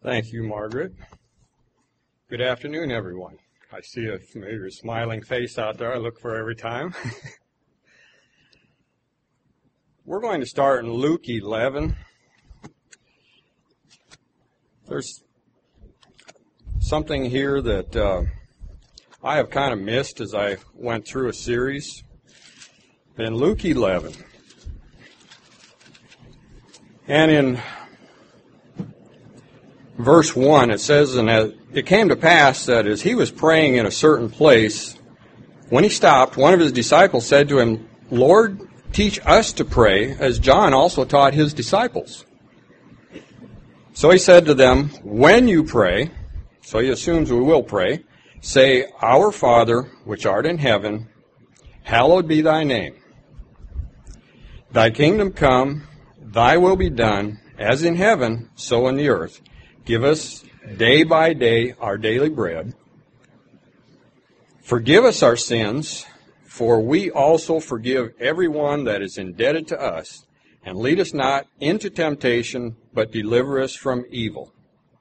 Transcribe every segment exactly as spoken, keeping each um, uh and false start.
Thank you, Margaret. Good afternoon, everyone. I see a familiar smiling face out there I look for every time. We're going to start in Luke eleven. There's something here that uh, I have kind of missed as I went through a series. In Luke eleven. And in verse one, it says, And it came to pass that as he was praying in a certain place, when he stopped, one of his disciples said to him, Lord, teach us to pray, as John also taught his disciples. So he said to them, When you pray, so he assumes we will pray, say, Our Father, which art in heaven, hallowed be thy name. Thy kingdom come, thy will be done, as in heaven, so in the earth. Give us day by day our daily bread. Forgive us our sins, for we also forgive everyone that is indebted to us. And lead us not into temptation, but deliver us from evil.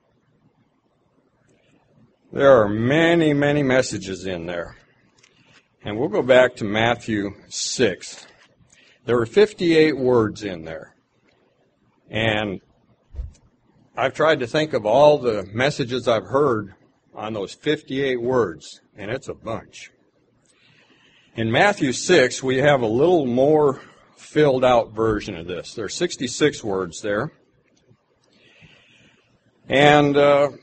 There are many, many messages in there. And we'll go back to Matthew six. There were fifty-eight words in there. And I've tried to think of all the messages I've heard on those fifty-eight words, and it's a bunch. In Matthew six, we have a little more filled out version of this. There are sixty-six words there. And uh,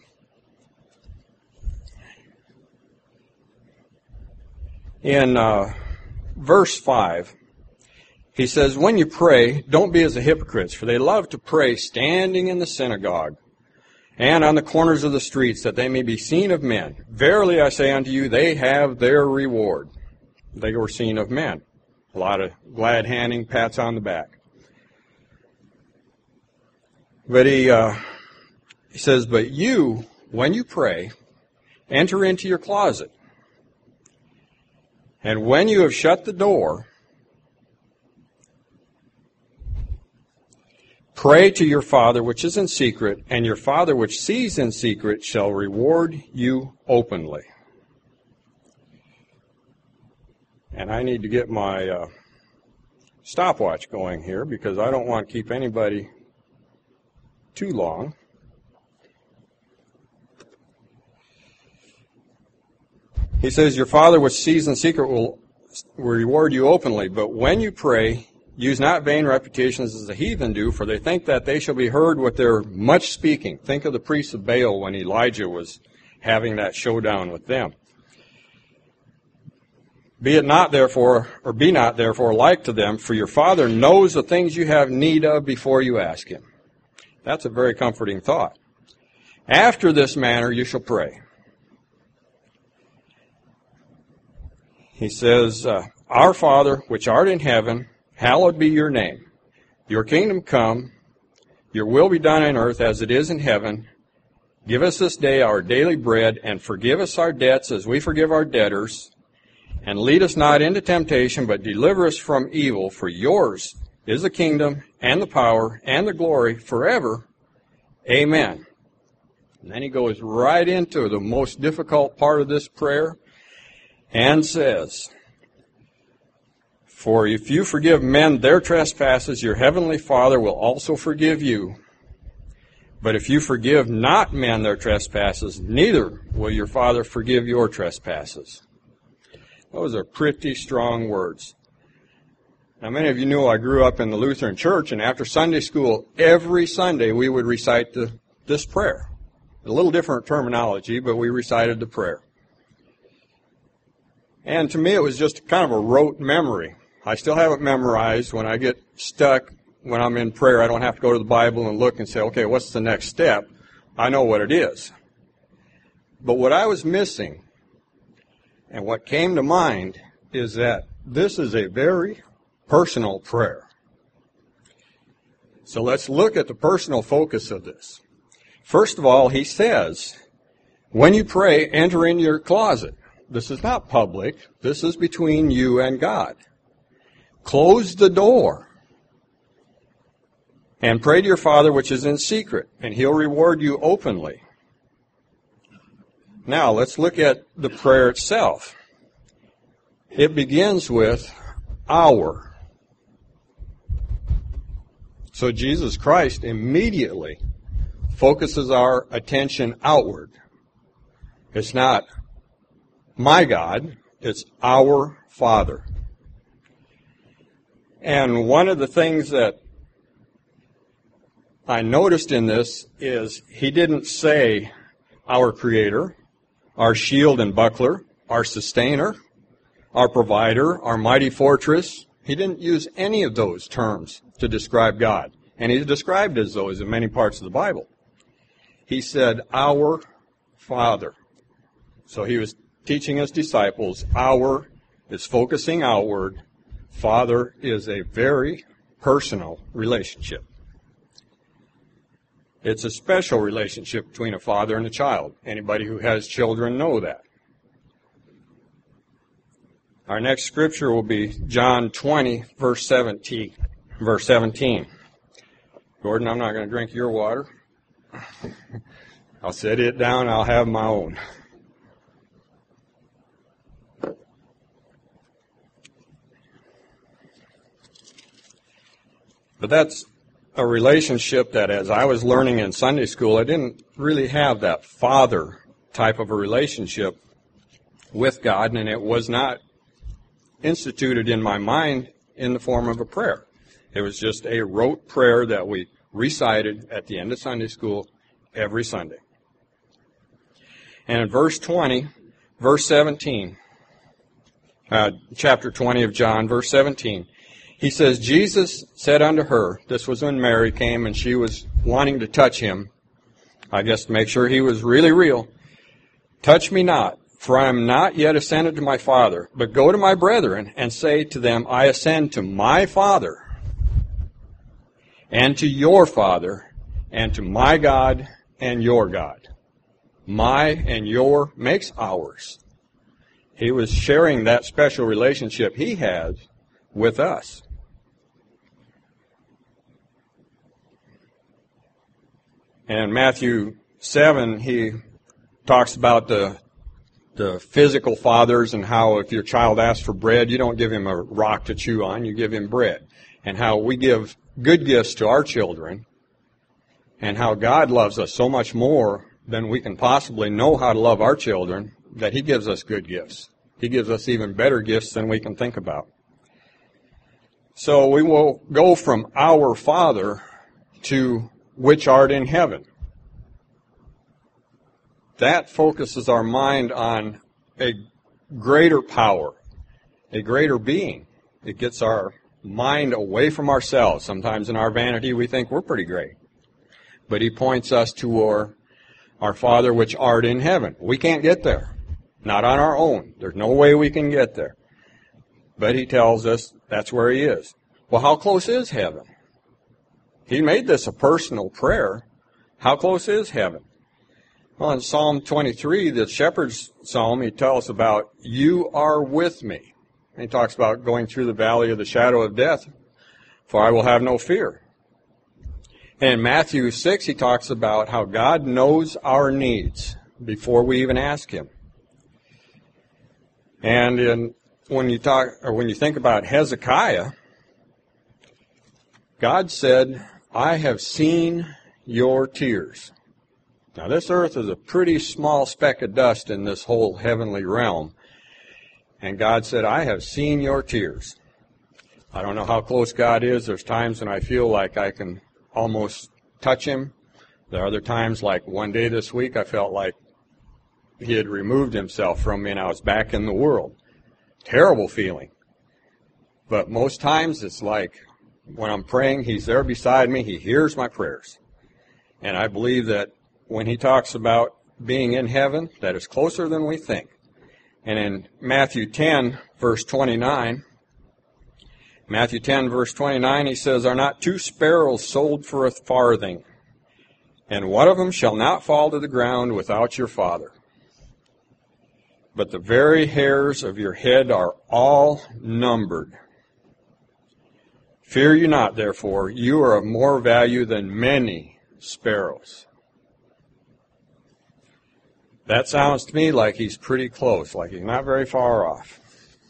in uh, verse five, he says, When you pray, don't be as the hypocrites, for they love to pray standing in the synagogue and on the corners of the streets, that they may be seen of men. Verily I say unto you, they have their reward. They were seen of men. A lot of glad handing, pats on the back. But he, uh, he says, But you, when you pray, enter into your closet. And when you have shut the door, pray to your Father which is in secret, and your Father which sees in secret shall reward you openly. And I need to get my uh, stopwatch going here because I don't want to keep anybody too long. He says, Your Father which sees in secret will reward you openly, but when you pray, use not vain reputations as the heathen do, for they think that they shall be heard with their much speaking. Think of the priests of Baal when Elijah was having that showdown with them. Be it not therefore, or be not therefore like to them, for your Father knows the things you have need of before you ask Him. That's a very comforting thought. After this manner you shall pray. He says, uh, Our Father, which art in heaven, hallowed be your name. Your kingdom come, your will be done on earth as it is in heaven. Give us this day our daily bread, and forgive us our debts as we forgive our debtors. And lead us not into temptation, but deliver us from evil. For yours is the kingdom, and the power, and the glory forever. Amen. And then he goes right into the most difficult part of this prayer and says, For if you forgive men their trespasses, your heavenly Father will also forgive you. But if you forgive not men their trespasses, neither will your Father forgive your trespasses. Those are pretty strong words. Now, many of you know I grew up in the Lutheran Church, and after Sunday school, every Sunday we would recite the, this prayer. A little different terminology, but we recited the prayer. And to me, it was just kind of a rote memory. I still have it memorized. When I get stuck, when I'm in prayer, I don't have to go to the Bible and look and say, okay, what's the next step? I know what it is. But what I was missing, and what came to mind, is that this is a very personal prayer. So let's look at the personal focus of this. First of all, he says, when you pray, enter in your closet. This is not public. This is between you and God. Close the door. And pray to your Father which is in secret, and He'll reward you openly. Now, let's look at the prayer itself. It begins with our. So Jesus Christ immediately focuses our attention outward. It's not my God, it's our Father. And one of the things that I noticed in this is he didn't say our Creator, our shield and buckler, our sustainer, our provider, our mighty fortress. He didn't use any of those terms to describe God. And he's described as those in many parts of the Bible. He said, our Father. So he was teaching his disciples, our is focusing outward. Father is a very personal relationship. It's a special relationship between a father and a child. Anybody who has children know that. Our next scripture will be John twenty, verse seventeen. Verse seventeen. Gordon, I'm not going to drink your water. I'll set it down. I'll have my own. But that's a relationship that, as I was learning in Sunday school, I didn't really have that father type of a relationship with God, and it was not instituted in my mind in the form of a prayer. It was just a rote prayer that we recited at the end of Sunday school every Sunday. And in verse twenty, verse seventeen, uh, chapter twenty of John, verse seventeen, he says, Jesus said unto her, this was when Mary came and she was wanting to touch him, I guess to make sure he was really real. Touch me not, for I am not yet ascended to my Father, but go to my brethren and say to them, I ascend to my Father and to your Father and to my God and your God. My and your makes ours. He was sharing that special relationship he has with us. And in Matthew seven, he talks about the the physical fathers and how if your child asks for bread, you don't give him a rock to chew on, you give him bread. And how we give good gifts to our children, and how God loves us so much more than we can possibly know how to love our children, that He gives us good gifts. He gives us even better gifts than we can think about. So we will go from our Father to which art in heaven. That focuses our mind on a greater power, a greater being. It gets our mind away from ourselves. Sometimes in our vanity we think we're pretty great. But He points us to our, our Father which art in heaven. We can't get there. Not on our own. There's no way we can get there. But He tells us that's where He is. Well, how close is heaven? He made this a personal prayer. How close is heaven? Well, in Psalm twenty-three, the shepherd's psalm, he tells about, you are with me. And he talks about going through the valley of the shadow of death, for I will have no fear. And in Matthew six, he talks about how God knows our needs before we even ask Him. And in, when you talk, or when you think about Hezekiah, God said, I have seen your tears. Now, this earth is a pretty small speck of dust in this whole heavenly realm. And God said, I have seen your tears. I don't know how close God is. There's times when I feel like I can almost touch Him. There are other times, like one day this week, I felt like He had removed Himself from me and I was back in the world. Terrible feeling. But most times it's like when I'm praying, He's there beside me. He hears my prayers. And I believe that when He talks about being in heaven, that is closer than we think. And in Matthew ten, verse twenty-nine, Matthew ten, verse twenty-nine, He says, are not two sparrows sold for a farthing? And one of them shall not fall to the ground without your Father. But the very hairs of your head are all numbered. Fear you not, therefore, you are of more value than many sparrows. That sounds to me like he's pretty close, like he's not very far off.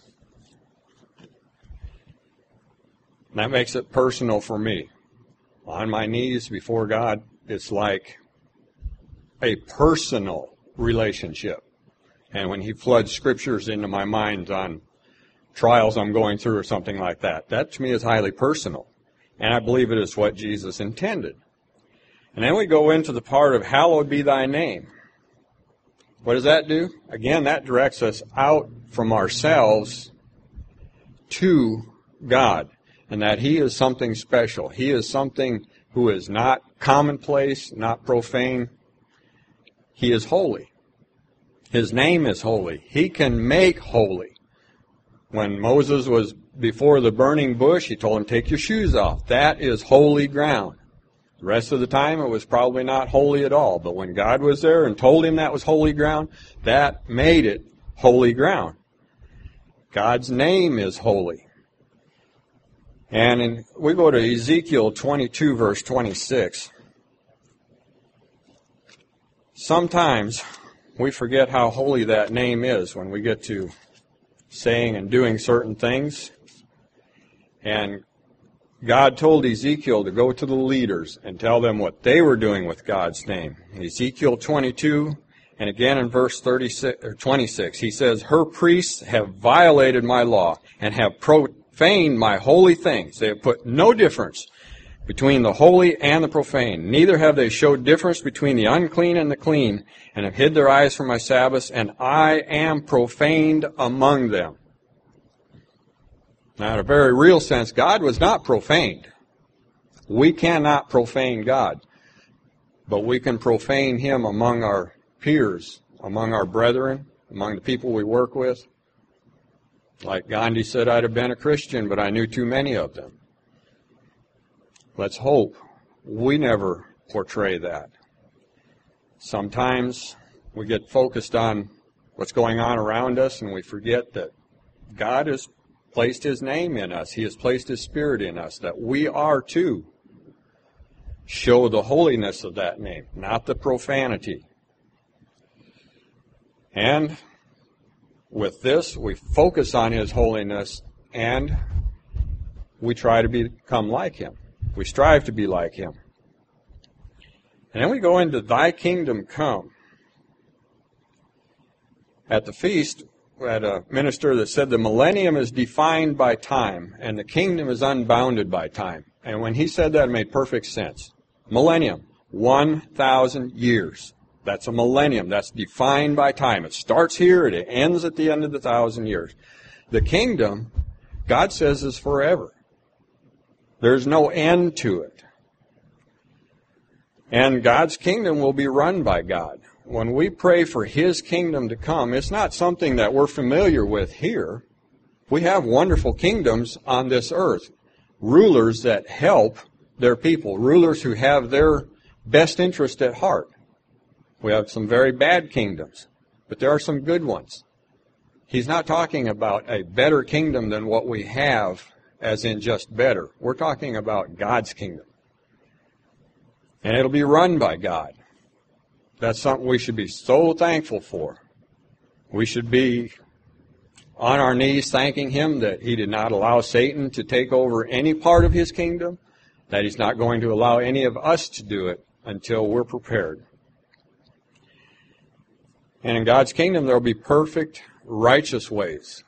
And that makes it personal for me. On my knees before God, it's like a personal relationship. And when he floods scriptures into my mind on trials I'm going through or something like that, that to me is highly personal. And I believe it is what Jesus intended. And then we go into the part of hallowed be thy name. What does that do? Again, that directs us out from ourselves to God. And that he is something special. He is something who is not commonplace, not profane. He is holy. His name is holy. He can make holy. When Moses was before the burning bush, he told him, take your shoes off. That is holy ground. The rest of the time, it was probably not holy at all. But when God was there and told him that was holy ground, that made it holy ground. God's name is holy. And in, we go to Ezekiel twenty-two, verse twenty-six. Sometimes we forget how holy that name is when we get to saying and doing certain things. And God told Ezekiel to go to the leaders and tell them what they were doing with God's name. In Ezekiel twenty-two, and again in verse thirty-six or twenty-six, he says, her priests have violated my law and have profaned my holy things. They have put no difference between the holy and the profane. Neither have they showed difference between the unclean and the clean, and have hid their eyes from my Sabbaths, and I am profaned among them. Now, in a very real sense, God was not profaned. We cannot profane God, but we can profane him among our peers, among our brethren, among the people we work with. Like Gandhi said, I'd have been a Christian, but I knew too many of them. Let's hope we never portray that. Sometimes we get focused on what's going on around us, and we forget that God has placed his name in us. He has placed his Spirit in us, that we are to show the holiness of that name, not the profanity. And with this, we focus on his holiness, and we try to become like him. We strive to be like him. And then we go into thy kingdom come. At the feast, we had a minister that said the millennium is defined by time, and the kingdom is unbounded by time. And when he said that, it made perfect sense. Millennium, one thousand years. That's a millennium. That's defined by time. It starts here and it ends at the end of the thousand years. The kingdom, God says, is forever. There's no end to it. And God's kingdom will be run by God. When we pray for his kingdom to come, it's not something that we're familiar with here. We have wonderful kingdoms on this earth. Rulers that help their people. Rulers who have their best interest at heart. We have some very bad kingdoms, but there are some good ones. He's not talking about a better kingdom than what we have, as in just better. We're talking about God's kingdom. And it'll be run by God. That's something we should be so thankful for. We should be on our knees thanking him that he did not allow Satan to take over any part of his kingdom, that he's not going to allow any of us to do it until we're prepared. And in God's kingdom, there will be perfect, righteous ways.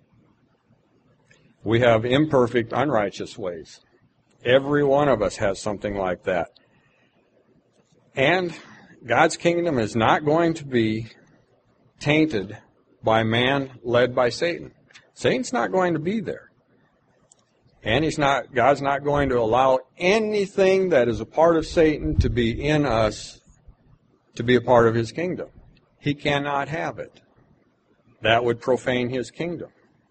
We have imperfect, unrighteous ways. Every one of us has something like that. And God's kingdom is not going to be tainted by man led by Satan. Satan's not going to be there. And he's not, God's not going to allow anything that is a part of Satan to be in us to be a part of his kingdom. He cannot have it. That would profane his kingdom.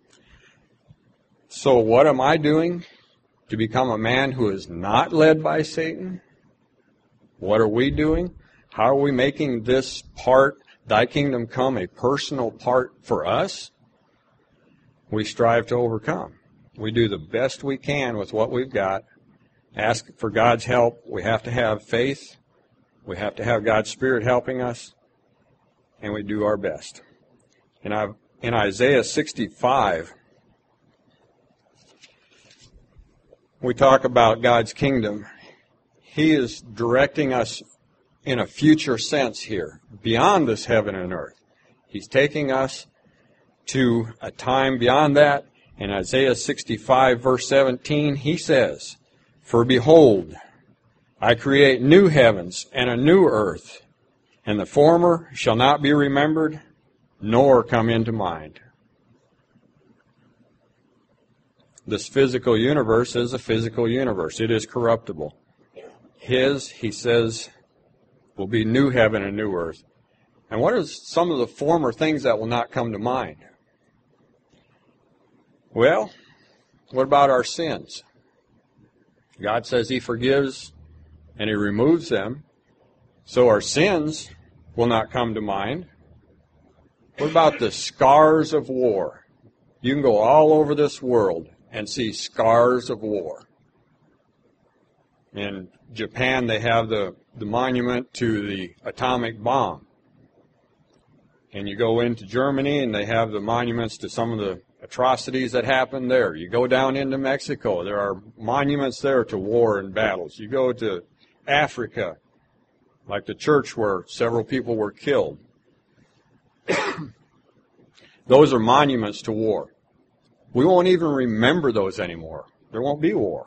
So what am I doing to become a man who is not led by Satan? What are we doing? How are we making this part, thy kingdom come, a personal part for us? We strive to overcome. We do the best we can with what we've got. Ask for God's help. We have to have faith. We have to have God's Spirit helping us. And we do our best. In, in Isaiah sixty-five, we talk about God's kingdom. He is directing us in a future sense here, beyond this heaven and earth. He's taking us to a time beyond that. In Isaiah sixty-five, verse seventeen, he says, "For behold, I create new heavens and a new earth, and the former shall not be remembered, nor come into mind." This physical universe is a physical universe. It is corruptible. His, he says, will be new heaven and new earth. And what are some of the former things that will not come to mind? Well, what about our sins? God says He forgives and He removes them, so our sins will not come to mind. What about the scars of war? You can go all over this world and see scars of war. In Japan, they have the, the monument to the atomic bomb. And you go into Germany, and they have the monuments to some of the atrocities that happened there. You go down into Mexico, there are monuments there to war and battles. You go to Africa, like the church where several people were killed. Those are monuments to war. We won't even remember those anymore. There won't be war.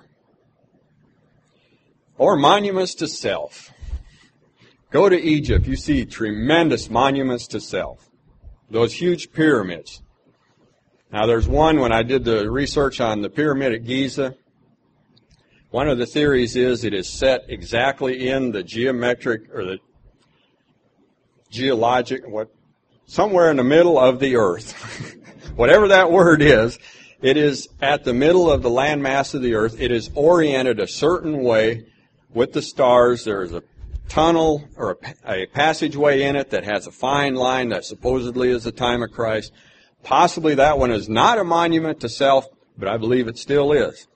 Or monuments to self. Go to Egypt, you see tremendous monuments to self. Those huge pyramids. Now there's one, when I did the research on the pyramid at Giza, one of the theories is it is set exactly in the geometric, or the geologic, what, somewhere in the middle of the earth. Whatever that word is, it is at the middle of the landmass of the earth. It is oriented a certain way with the stars. There is a tunnel or a, a passageway in it that has a fine line that supposedly is the time of Christ. Possibly that one is not a monument to self, but I believe it still is.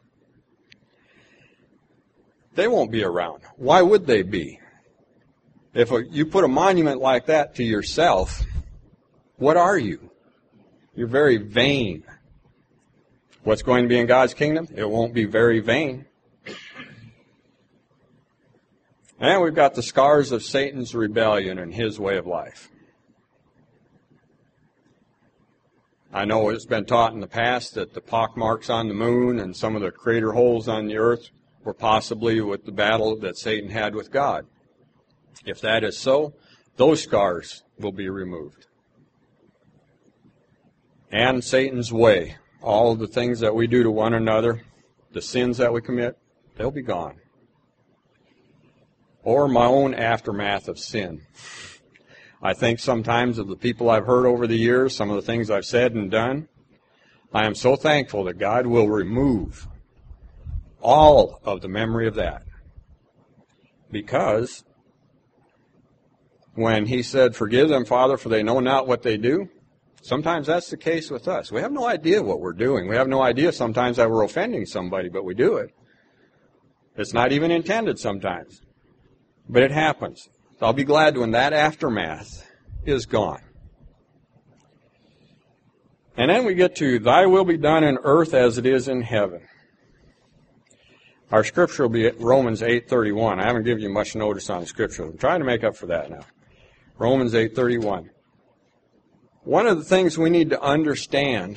They won't be around. Why would they be? If a, you put a monument like that to yourself, what are you? You're very vain. What's going to be in God's kingdom? It won't be very vain. And we've got the scars of Satan's rebellion and his way of life. I know it's been taught in the past that the pockmarks on the moon and some of the crater holes on the earth were possibly with the battle that Satan had with God. If that is so, those scars will be removed. And Satan's way, all of the things that we do to one another, the sins that we commit, they'll be gone. Or my own aftermath of sin. I think sometimes of the people I've heard over the years, some of the things I've said and done. I am so thankful that God will remove all of the memory of that. Because when He said, "Forgive them, Father, for they know not what they do," sometimes that's the case with us. We have no idea what we're doing. We have no idea sometimes that we're offending somebody, but we do it. It's not even intended sometimes. But it happens. I'll be glad when that aftermath is gone. And then we get to, "Thy will be done in earth as it is in heaven." Our scripture will be at Romans eight thirty-one. I haven't given you much notice on the scripture. I'm trying to make up for that now. Romans eight thirty-one. One of the things we need to understand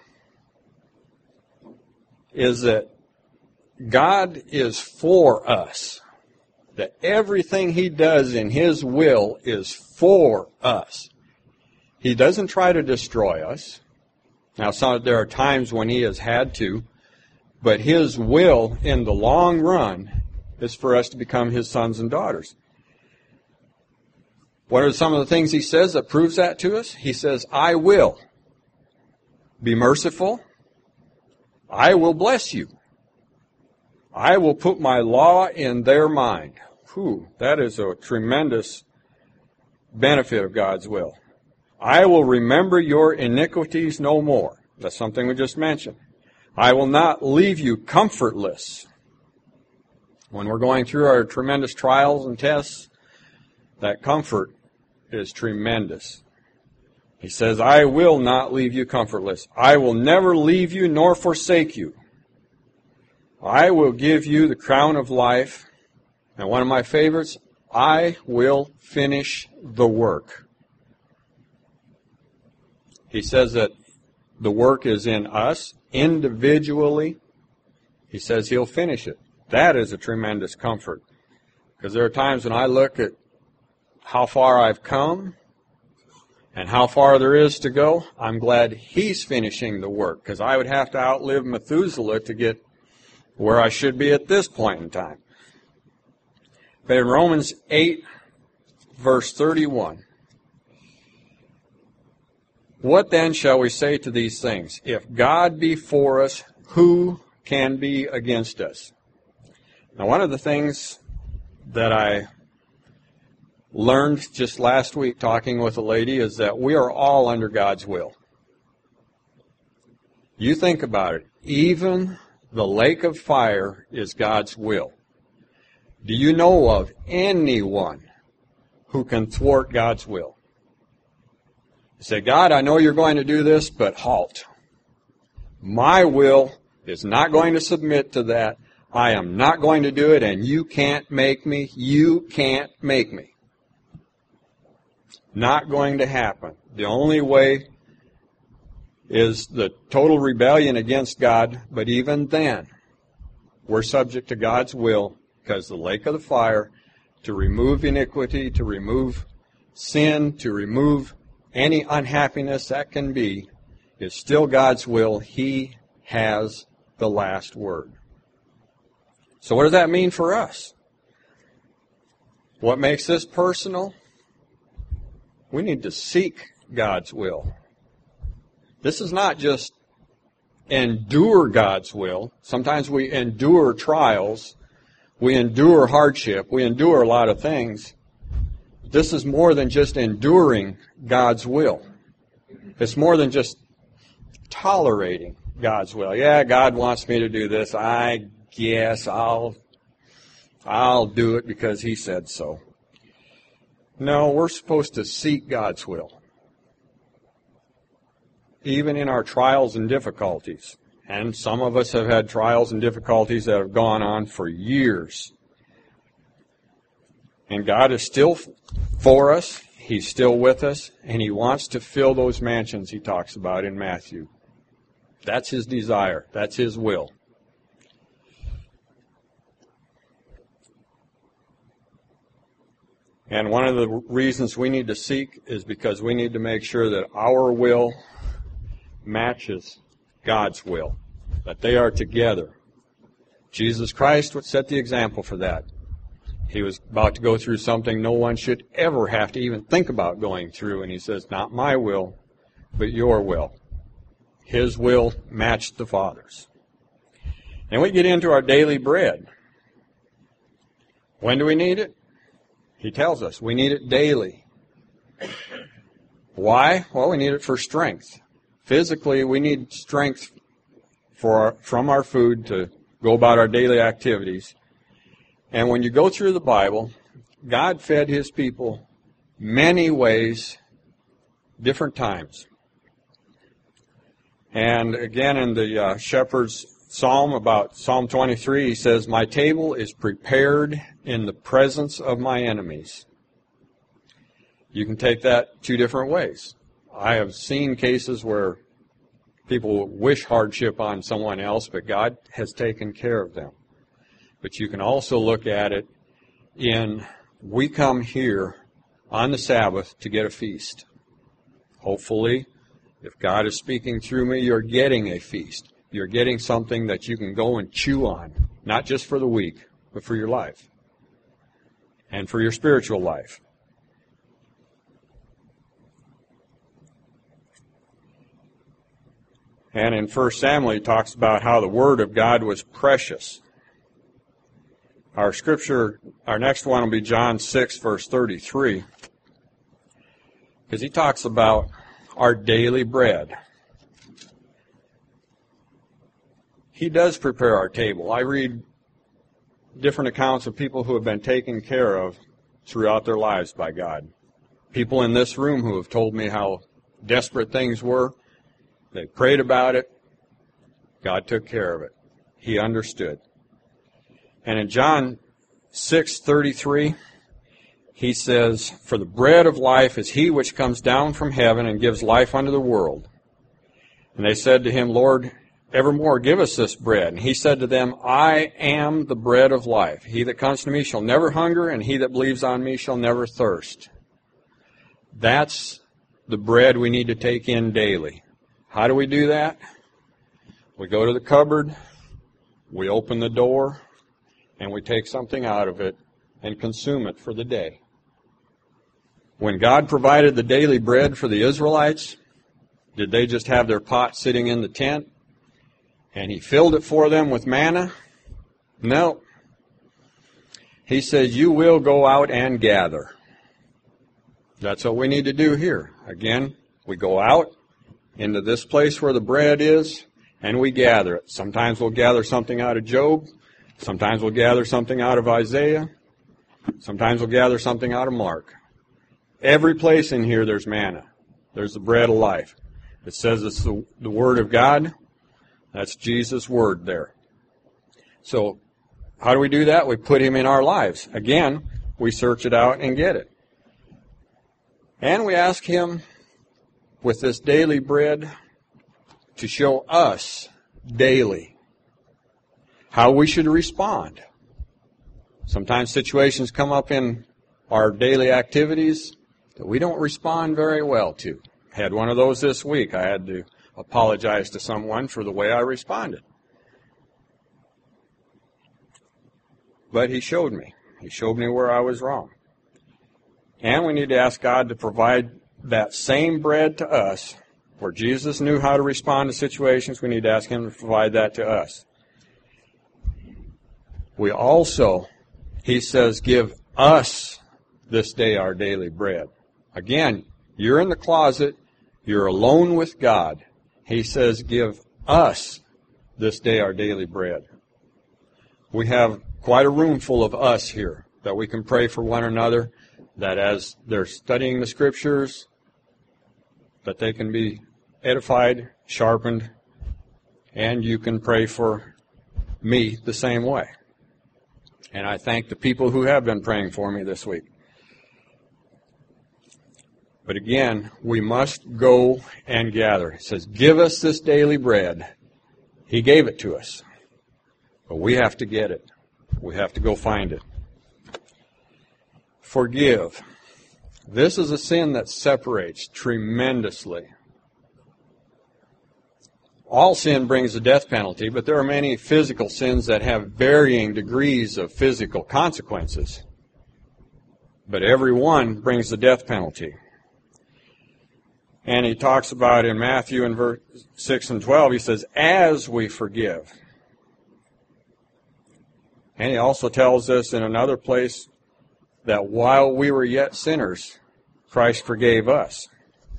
is that God is for us. That everything He does in His will is for us. He doesn't try to destroy us. Now, some, there are times when He has had to, but His will in the long run is for us to become His sons and daughters. What are some of the things He says that proves that to us? He says, "I will be merciful. I will bless you. I will put my law in their mind." Whew, that is a tremendous benefit of God's will. "I will remember your iniquities no more." That's something we just mentioned. I will not leave you comfortless. When we're going through our tremendous trials and tests, that comfort is tremendous. He says, I will not leave you comfortless. I will never leave you nor forsake you. I will give you the crown of life. And one of my favorites, I will finish the work. He says that the work is in us individually. He says he'll finish it. That is a tremendous comfort. Because there are times when I look at how far I've come and how far there is to go, I'm glad he's finishing the work. Because I would have to outlive Methuselah to get where I should be at this point in time. But in Romans eight, verse thirty-one, what then shall we say to these things? If God be for us, who can be against us? Now, one of the things that I learned just last week talking with a lady is that we are all under God's will. You think about it. Even the lake of fire is God's will. Do you know of anyone who can thwart God's will? You say, God, I know you're going to do this, but halt. My will is not going to submit to that. I am not going to do it, and you can't make me. You can't make me. Not going to happen. The only way is the total rebellion against God, but even then, we're subject to God's will, because the lake of the fire, to remove iniquity, to remove sin, to remove any unhappiness that can be, is still God's will. He has the last word. So what does that mean for us? What makes this personal? We need to seek God's will. This is not just endure God's will. Sometimes we endure trials. We endure hardship. We endure a lot of things. This is more than just enduring God's will. It's more than just tolerating God's will. Yeah, God wants me to do this. I guess I'll I'll do it because He said so. No, we're supposed to seek God's will. Even in our trials and difficulties. And some of us have had trials and difficulties that have gone on for years. And God is still for us. He's still with us. And He wants to fill those mansions He talks about in Matthew. That's His desire. That's His will. And one of the reasons we need to seek is because we need to make sure that our will matches God's will, that they are together. Jesus Christ would set the example for that. He was about to go through something no one should ever have to even think about going through, and He says, not my will, but your will. His will matched the Father's. And we get into our daily bread. When do we need it? He tells us we need it daily. Why? Well, we need it for strength. Physically, we need strength for our, from our food to go about our daily activities. And when you go through the Bible, God fed His people many ways, different times. And again, in the uh, shepherd's psalm about Psalm twenty-three, he says, my table is prepared in the presence of my enemies. You can take that two different ways. I have seen cases where people wish hardship on someone else, but God has taken care of them. But you can also look at it in, we come here on the Sabbath to get a feast. Hopefully, if God is speaking through me, you're getting a feast. You're getting something that you can go and chew on, not just for the week, but for your life and for your spiritual life. And in First Samuel, he talks about how the Word of God was precious. Our scripture, our next one will be John six, verse thirty-three. Because he talks about our daily bread. He does prepare our table. I read different accounts of people who have been taken care of throughout their lives by God. People in this room who have told me how desperate things were. They prayed about it. God took care of it. He understood. And in John six thirty-three, he says, "For the bread of life is he which comes down from heaven and gives life unto the world." And they said to him, "Lord, evermore give us this bread." And he said to them, "I am the bread of life. He that comes to me shall never hunger, and he that believes on me shall never thirst." That's the bread we need to take in daily. How do we do that? We go to the cupboard, we open the door, and we take something out of it and consume it for the day. When God provided the daily bread for the Israelites, did they just have their pot sitting in the tent and he filled it for them with manna? No. He says, "You will go out and gather." That's what we need to do here. Again, we go out into this place where the bread is, and we gather it. Sometimes we'll gather something out of Job. Sometimes we'll gather something out of Isaiah. Sometimes we'll gather something out of Mark. Every place in here there's manna. There's the bread of life. It says it's the, the Word of God. That's Jesus' Word there. So how do we do that? We put Him in our lives. Again, we search it out and get it. And we ask Him, with this daily bread, to show us daily how we should respond. Sometimes situations come up in our daily activities that we don't respond very well to. Had one of those this week. I had to apologize to someone for the way I responded. But He showed me. He showed me where I was wrong. And we need to ask God to provide that same bread to us. Where Jesus knew how to respond to situations, we need to ask Him to provide that to us. We also, He says, give us this day our daily bread. Again, you're in the closet, you're alone with God. He says, give us this day our daily bread. We have quite a room full of us here that we can pray for one another, that as they're studying the Scriptures, that they can be edified, sharpened, and you can pray for me the same way. And I thank the people who have been praying for me this week. But again, we must go and gather. It says, give us this daily bread. He gave it to us. But we have to get it. We have to go find it. Forgive. This is a sin that separates tremendously. All sin brings the death penalty, but there are many physical sins that have varying degrees of physical consequences. But every one brings the death penalty. And he talks about in Matthew in verse six and twelve, he says, as we forgive. And he also tells us in another place that while we were yet sinners, Christ forgave us.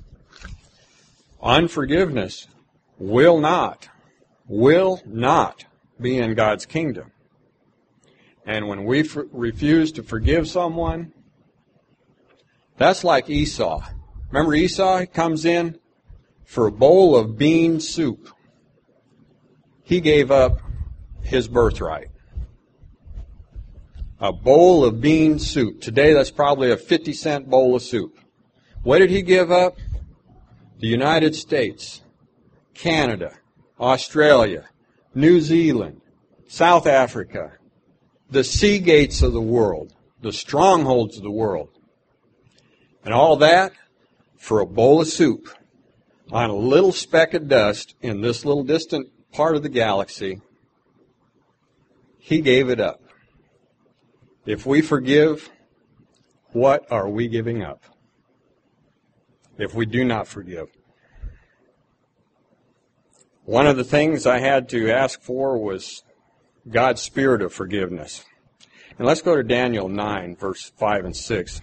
Unforgiveness will not, will not be in God's kingdom. And when we f- refuse to forgive someone, that's like Esau. Remember Esau? He comes in for a bowl of bean soup. He gave up his birthright. A bowl of bean soup. Today that's probably a fifty cent bowl of soup. What did he give up? The United States, Canada, Australia, New Zealand, South Africa, the sea gates of the world, the strongholds of the world. And all that for a bowl of soup on a little speck of dust in this little distant part of the galaxy. He gave it up. If we forgive, what are we giving up? If we do not forgive. One of the things I had to ask for was God's spirit of forgiveness. And let's go to Daniel nine, verse five and six.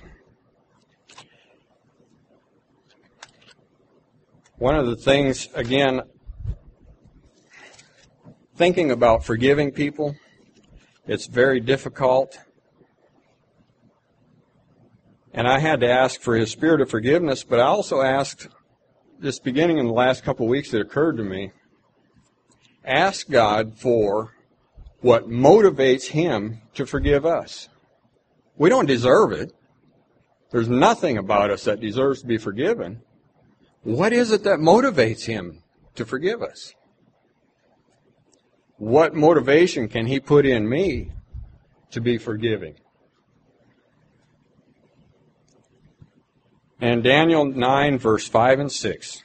One of the things, again, thinking about forgiving people. It's very difficult. And I had to ask for His spirit of forgiveness, but I also asked, this beginning in the last couple of weeks it occurred to me, ask God for what motivates Him to forgive us. We don't deserve it. There's nothing about us that deserves to be forgiven. What is it that motivates Him to forgive us? What motivation can He put in me to be forgiving? And Daniel nine, verse five and six.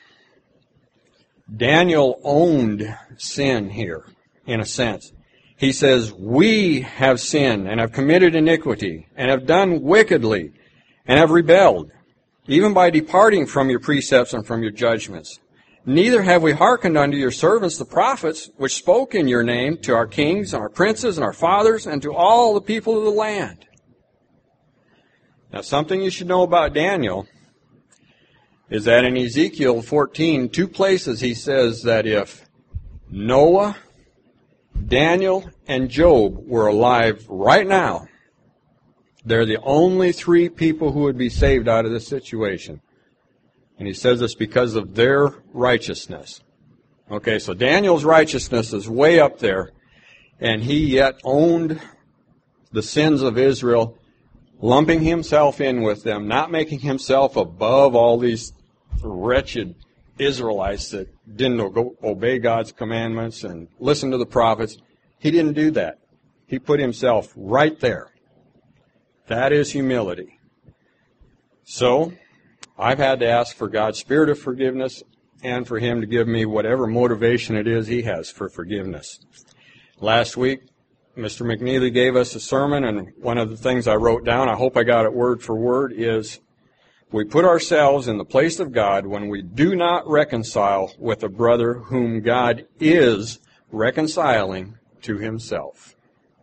Daniel owned sin here, in a sense. He says, we have sinned and have committed iniquity and have done wickedly and have rebelled, even by departing from your precepts and from your judgments. Neither have we hearkened unto your servants the prophets, which spoke in your name to our kings and our princes and our fathers and to all the people of the land. Now, something you should know about Daniel is that in Ezekiel fourteen, two places he says that if Noah, Daniel, and Job were alive right now, they're the only three people who would be saved out of this situation. And he says this because of their righteousness. Okay, so Daniel's righteousness is way up there, and he yet owned the sins of Israel, lumping himself in with them, not making himself above all these wretched Israelites that didn't obey God's commandments and listen to the prophets. He didn't do that. He put himself right there. That is humility. So, I've had to ask for God's spirit of forgiveness and for Him to give me whatever motivation it is He has for forgiveness. Last week, Mister McNeely gave us a sermon, and one of the things I wrote down, I hope I got it word for word, is we put ourselves in the place of God when we do not reconcile with a brother whom God is reconciling to Himself.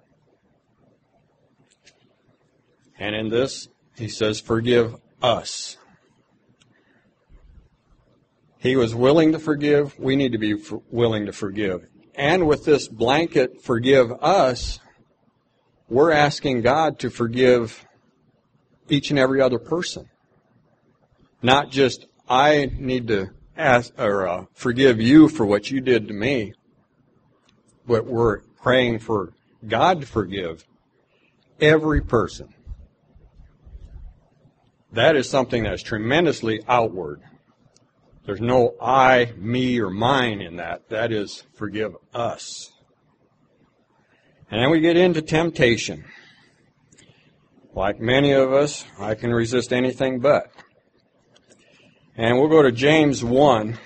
And in this, he says, forgive us. He was willing to forgive. We need to be f- willing to forgive. And with this blanket, forgive us, we're asking God to forgive each and every other person. Not just, I need to ask or uh, forgive you for what you did to me, but we're praying for God to forgive every person. That is something that's tremendously outward. There's no I, me, or mine in that. That is forgive us. And then we get into temptation. Like many of us, I can resist anything but. And we'll go to James one.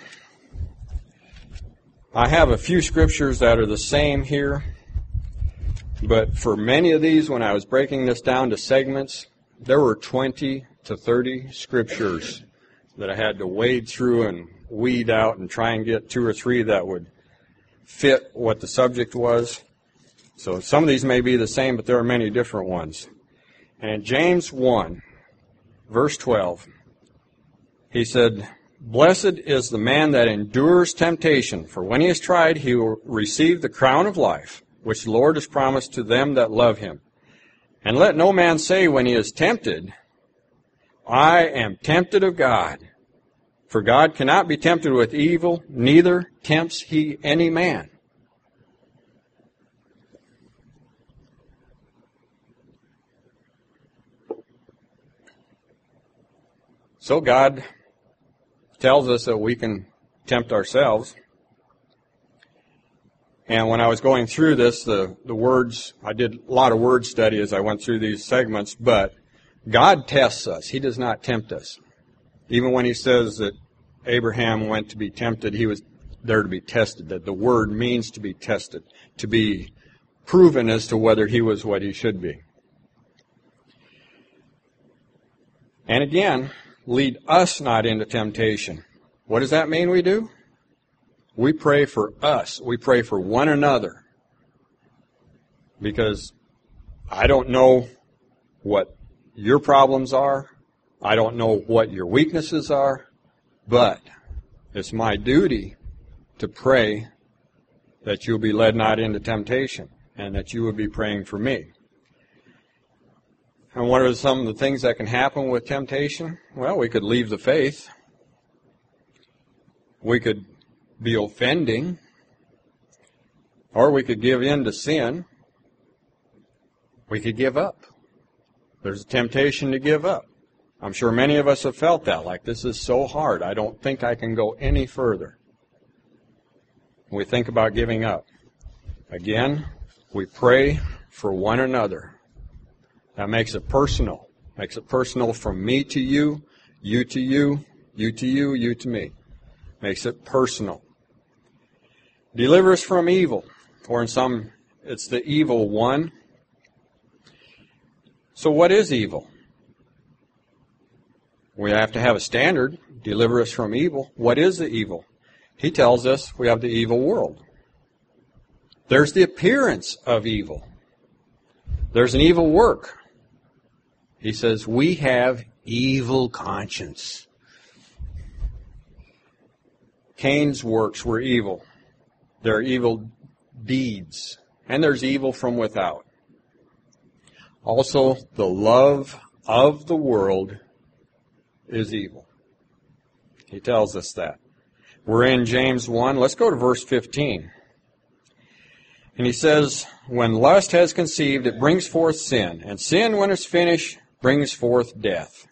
I have a few scriptures that are the same here, but for many of these, when I was breaking this down to segments, there were twenty to thirty scriptures that I had to wade through and weed out and try and get two or three that would fit what the subject was. So some of these may be the same, but there are many different ones. And in James one, verse twelve, he said, blessed is the man that endures temptation, for when he is tried, he will receive the crown of life, which the Lord has promised to them that love him. And let no man say when he is tempted, I am tempted of God. For God cannot be tempted with evil, neither tempts He any man. So God tells us that we can tempt ourselves. And when I was going through this, the, the words, I did a lot of word study as I went through these segments, but God tests us. He does not tempt us. Even when He says that Abraham went to be tempted, he was there to be tested, that the word means to be tested, to be proven as to whether he was what he should be. And again, lead us not into temptation. What does that mean we do? We pray for us. We pray for one another. Because I don't know what your problems are. I don't know what your weaknesses are. But it's my duty to pray that you'll be led not into temptation, and that you will be praying for me. And what are some of the things that can happen with temptation? Well, we could leave the faith. We could be offending. Or we could give in to sin. We could give up. There's a temptation to give up. I'm sure many of us have felt that, like this is so hard. I don't think I can go any further. We think about giving up. Again, we pray for one another. That makes it personal. Makes it personal from me to you, you to you, you to you, you to me. Makes it personal. Deliver us from evil. Or in some, it's the evil one. So what is evil? We have to have a standard. Deliver us from evil. What is the evil? He tells us we have the evil world. There's the appearance of evil. There's an evil work. He says we have evil conscience. Cain's works were evil. They're evil deeds. And there's evil from without. Also, the love of the world is evil. He tells us that. We're in James one. Let's go to verse fifteen. And he says, when lust has conceived, it brings forth sin. And sin, when it's finished, brings forth death.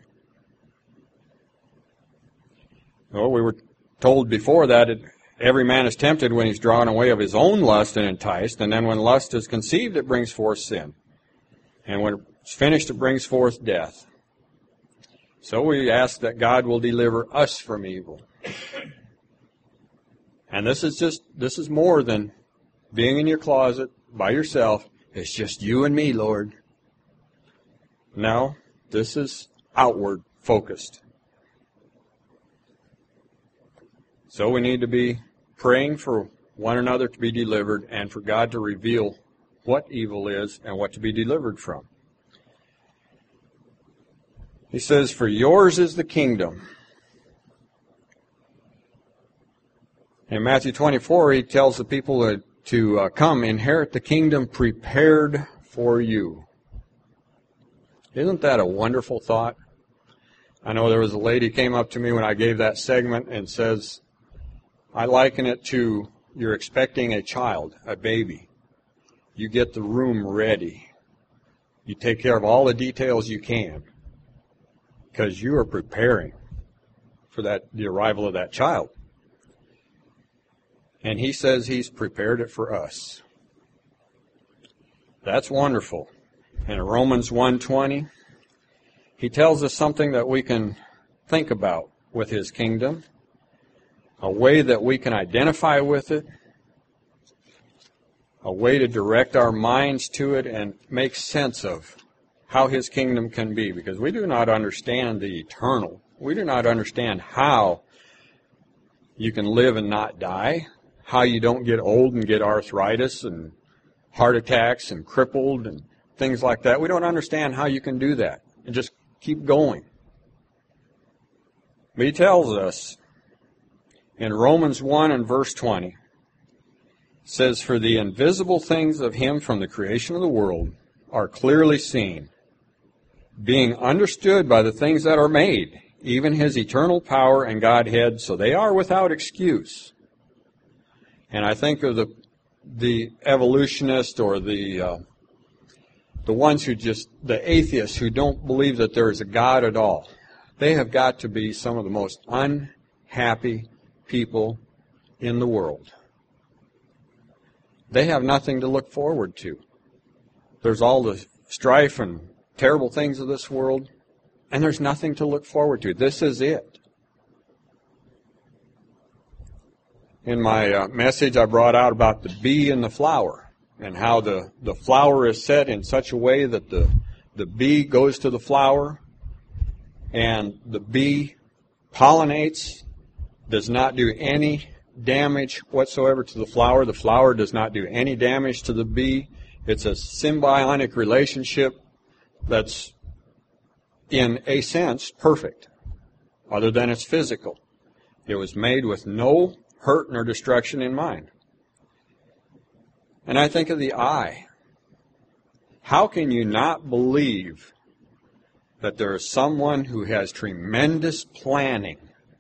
Well, we were told before that it, every man is tempted when he's drawn away of his own lust and enticed. And then when lust is conceived, it brings forth sin. And when it's finished, it brings forth death. So we ask that God will deliver us from evil. And this is just, this is more than being in your closet by yourself. It's just you and me, Lord. No, this is outward focused. So we need to be praying for one another to be delivered and for God to reveal what evil is and what to be delivered from. He says, for yours is the kingdom. In Matthew twenty-four, he tells the people to, to uh, come inherit the kingdom prepared for you. Isn't that a wonderful thought? I know there was a lady came up to me when I gave that segment and says, I liken it to you're expecting a child, a baby. You get the room ready. You take care of all the details you can because you are preparing for that the arrival of that child. And he says he's prepared it for us. That's wonderful. In Romans one twenty, he tells us something that we can think about with his kingdom, a way that we can identify with it, a way to direct our minds to it and make sense of how his kingdom can be, because we do not understand the eternal. We do not understand how you can live and not die, how you don't get old and get arthritis and heart attacks and crippled and things like that. We don't understand how you can do that and just keep going. But he tells us in Romans one and verse twenty, it says, for the invisible things of him from the creation of the world are clearly seen, being understood by the things that are made, even his eternal power and Godhead, so they are without excuse. And I think of the the evolutionists or the uh, the ones who just, the atheists who don't believe that there is a God at all. They have got to be some of the most unhappy people in the world. They have nothing to look forward to. There's all the strife and terrible things of this world, and there's nothing to look forward to. This is it. In my uh, message, I brought out about the bee and the flower, and how the, the flower is set in such a way that the, the bee goes to the flower, and the bee pollinates, does not do any damage whatsoever to the flower. The flower does not do any damage to the bee. It's a symbiotic relationship that's, in a sense, perfect, other than it's physical. It was made with no hurt nor destruction in mind. And I think of the eye. How can you not believe that there is someone who has tremendous planning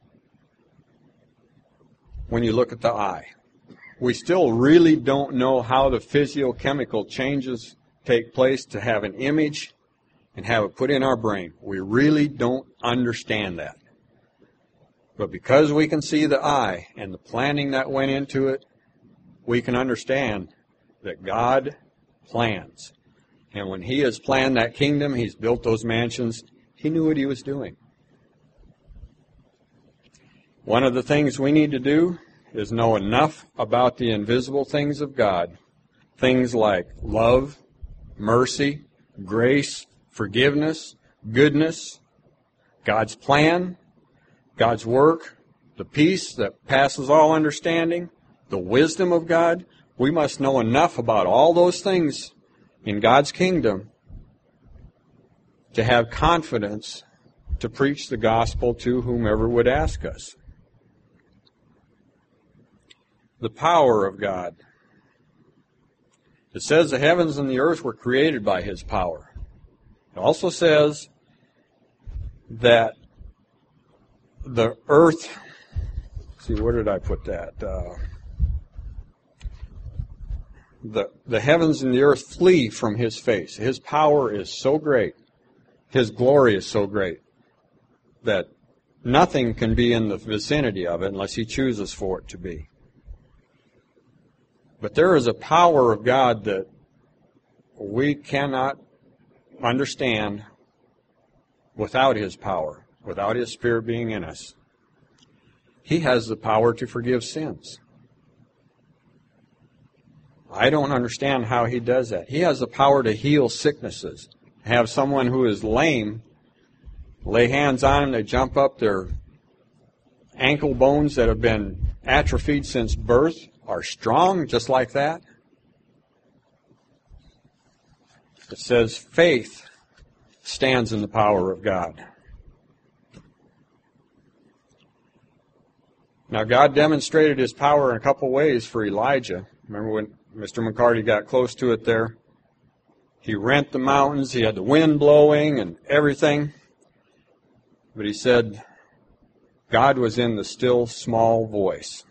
when you look at the eye? We still really don't know how the physiochemical changes take place to have an image and have it put in our brain. We really don't understand that. But because we can see the eye and the planning that went into it, we can understand that God plans. And when He has planned that kingdom, He's built those mansions, He knew what He was doing. One of the things we need to do is know enough about the invisible things of God, things like love, mercy, grace, forgiveness, goodness, God's plan, God's work, the peace that passes all understanding, the wisdom of God. We must know enough about all those things in God's kingdom to have confidence to preach the gospel to whomever would ask us. The power of God. It says the heavens and the earth were created by His power. It also says that the earth, see, where did I put that? Uh, the, the heavens and the earth flee from His face. His power is so great, His glory is so great, that nothing can be in the vicinity of it unless He chooses for it to be. But there is a power of God that we cannot understand without His power, without His Spirit being in us. He has the power to forgive sins. I don't understand how He does that. He has the power to heal sicknesses. Have someone who is lame, lay hands on them, they jump up, their ankle bones that have been atrophied since birth are strong just like that. It says faith stands in the power of God. Now, God demonstrated His power in a couple ways for Elijah. Remember when Mister McCarty got close to it there? He rent the mountains, he had the wind blowing and everything. But he said God was in the still small voice.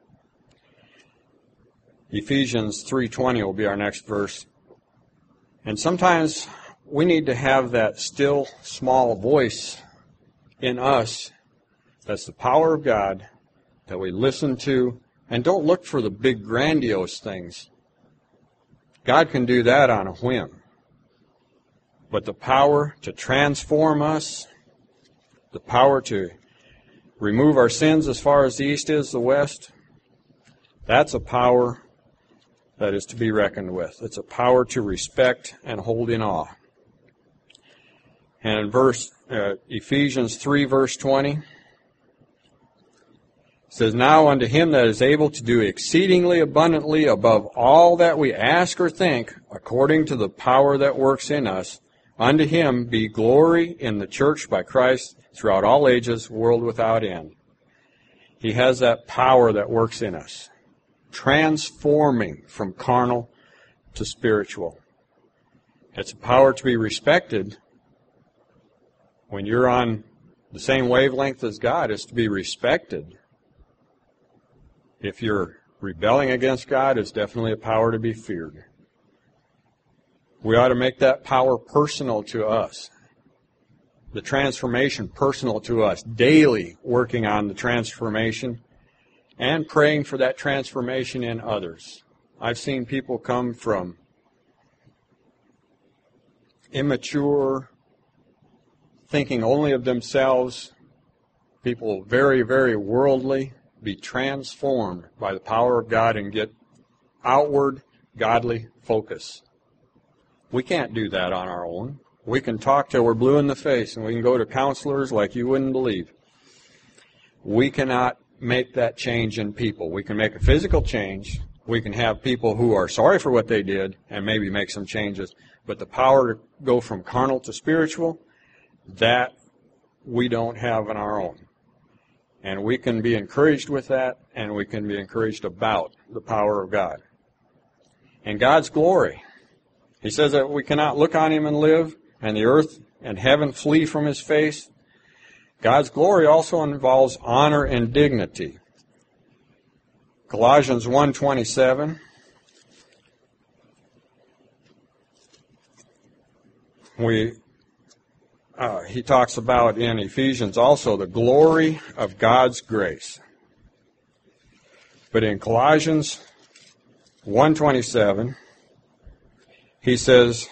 Ephesians three twenty will be our next verse. And sometimes we need to have that still small voice in us. That's the power of God that we listen to. And don't look for the big grandiose things. God can do that on a whim. But the power to transform us, the power to remove our sins as far as the east is the west, that's a power that is to be reckoned with. It's a power to respect and hold in awe. And in verse uh, Ephesians three, verse twenty, it says, "Now unto Him that is able to do exceedingly abundantly above all that we ask or think, according to the power that works in us, unto Him be glory in the church by Christ throughout all ages, world without end." He has that power that works in us, transforming from carnal to spiritual. It's a power to be respected. When you're on the same wavelength as God, it's to be respected. If you're rebelling against God, it's definitely a power to be feared. We ought to make that power personal to us. The transformation personal to us. Daily working on the transformation and praying for that transformation in others. I've seen people come from immature, thinking only of themselves, people very, very worldly, be transformed by the power of God and get outward, godly focus. We can't do that on our own. We can talk till we're blue in the face, and we can go to counselors like you wouldn't believe. We cannot make that change in people. We can make a physical change. We can have people who are sorry for what they did and maybe make some changes. But the power to go from carnal to spiritual, that we don't have on our own. And we can be encouraged with that, and we can be encouraged about the power of God. and God's glory. He says that we cannot look on him and live, and the earth and heaven flee from his face. God's glory also involves honor and dignity. Colossians one twenty-seven. We, uh, he talks about in Ephesians also the glory of God's grace. But in Colossians one twenty-seven, he says,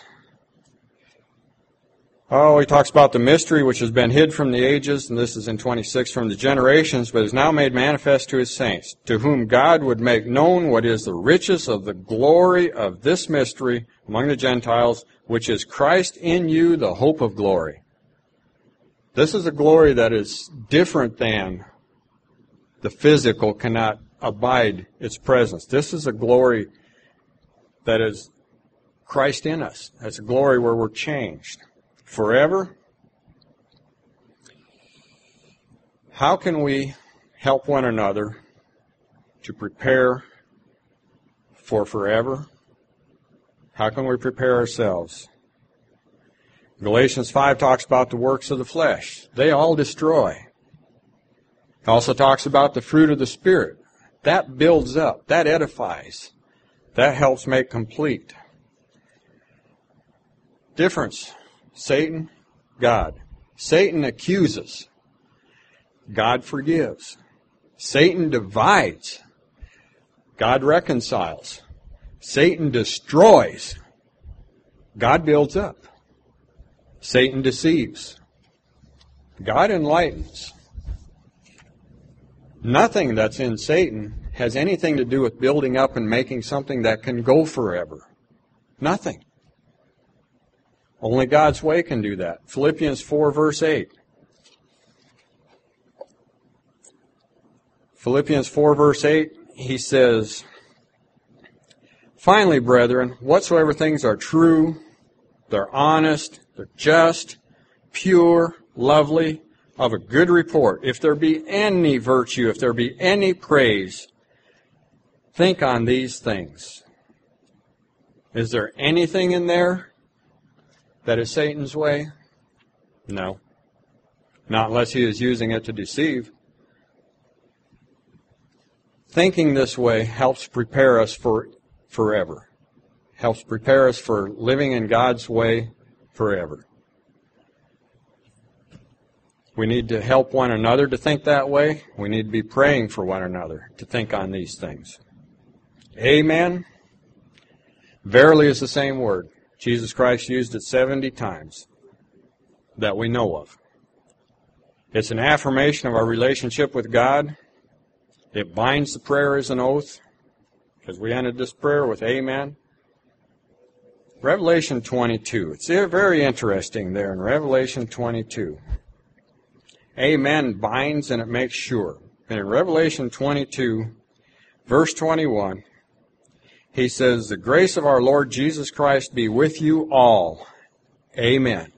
oh, he talks about the mystery which has been hid from the ages, and this is in twenty-six, from the generations, but is now made manifest to his saints, to whom God would make known what is the riches of the glory of this mystery among the Gentiles, which is Christ in you, the hope of glory. This is a glory that is different than the physical cannot abide its presence. This is a glory that is Christ in us. That's a glory where we're changed forever. How can we help one another to prepare for forever? How can we prepare ourselves? Galatians five talks about the works of the flesh. They all destroy. It also talks about the fruit of the Spirit. That builds up. That edifies. That helps make complete. Difference. Satan, God. Satan accuses. God forgives. Satan divides. God reconciles. Satan destroys. God builds up. Satan deceives. God enlightens. Nothing that's in Satan has anything to do with building up and making something that can go forever. Nothing. Only God's way can do that. Philippians four, verse eight. Philippians four, verse eight, he says, finally, brethren, whatsoever things are true, they're honest, they're just, pure, lovely, of a good report, if there be any virtue, if there be any praise, think on these things. Is there anything in there that is Satan's way? No. Not unless he is using it to deceive. Thinking this way helps prepare us for forever. Helps prepare us for living in God's way forever. We need to help one another to think that way. We need to be praying for one another to think on these things. Amen. Verily is the same word. Jesus Christ used it seventy times that we know of. It's an affirmation of our relationship with God. It binds the prayer as an oath, because we ended this prayer with amen. Revelation twenty-two. It's very interesting there in Revelation twenty-two. Amen binds and it makes sure. And in Revelation twenty-two, verse twenty-one, he says, the grace of our Lord Jesus Christ be with you all. Amen.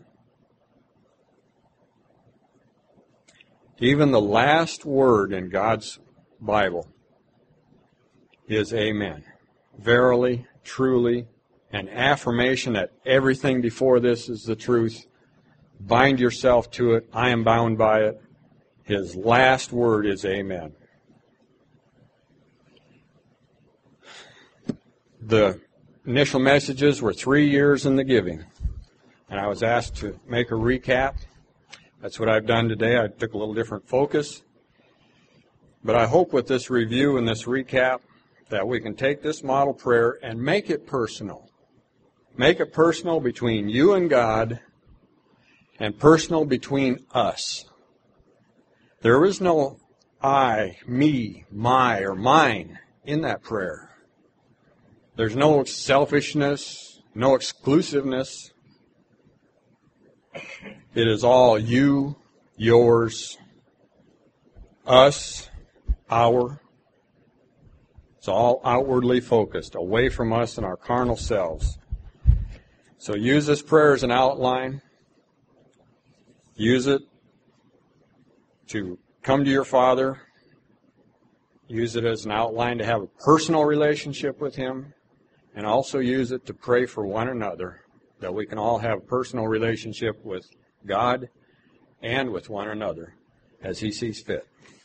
Even the last word in God's Bible is amen. Verily, truly, an affirmation that everything before this is the truth. Bind yourself to it. I am bound by it. His last word is amen. The initial messages were three years in the giving. And I was asked to make a recap. That's what I've done today. I took a little different focus. But I hope with this review and this recap that we can take this model prayer and make it personal. Make it personal between you and God, and personal between us. There is no I, me, my, or mine in that prayer. There's no selfishness, no exclusiveness. It is all you, yours, us, our. It's all outwardly focused, away from us and our carnal selves. So use this prayer as an outline. Use it to come to your Father. Use it as an outline to have a personal relationship with Him. and also use it to pray for one another, that we can all have a personal relationship with God and with one another as He sees fit.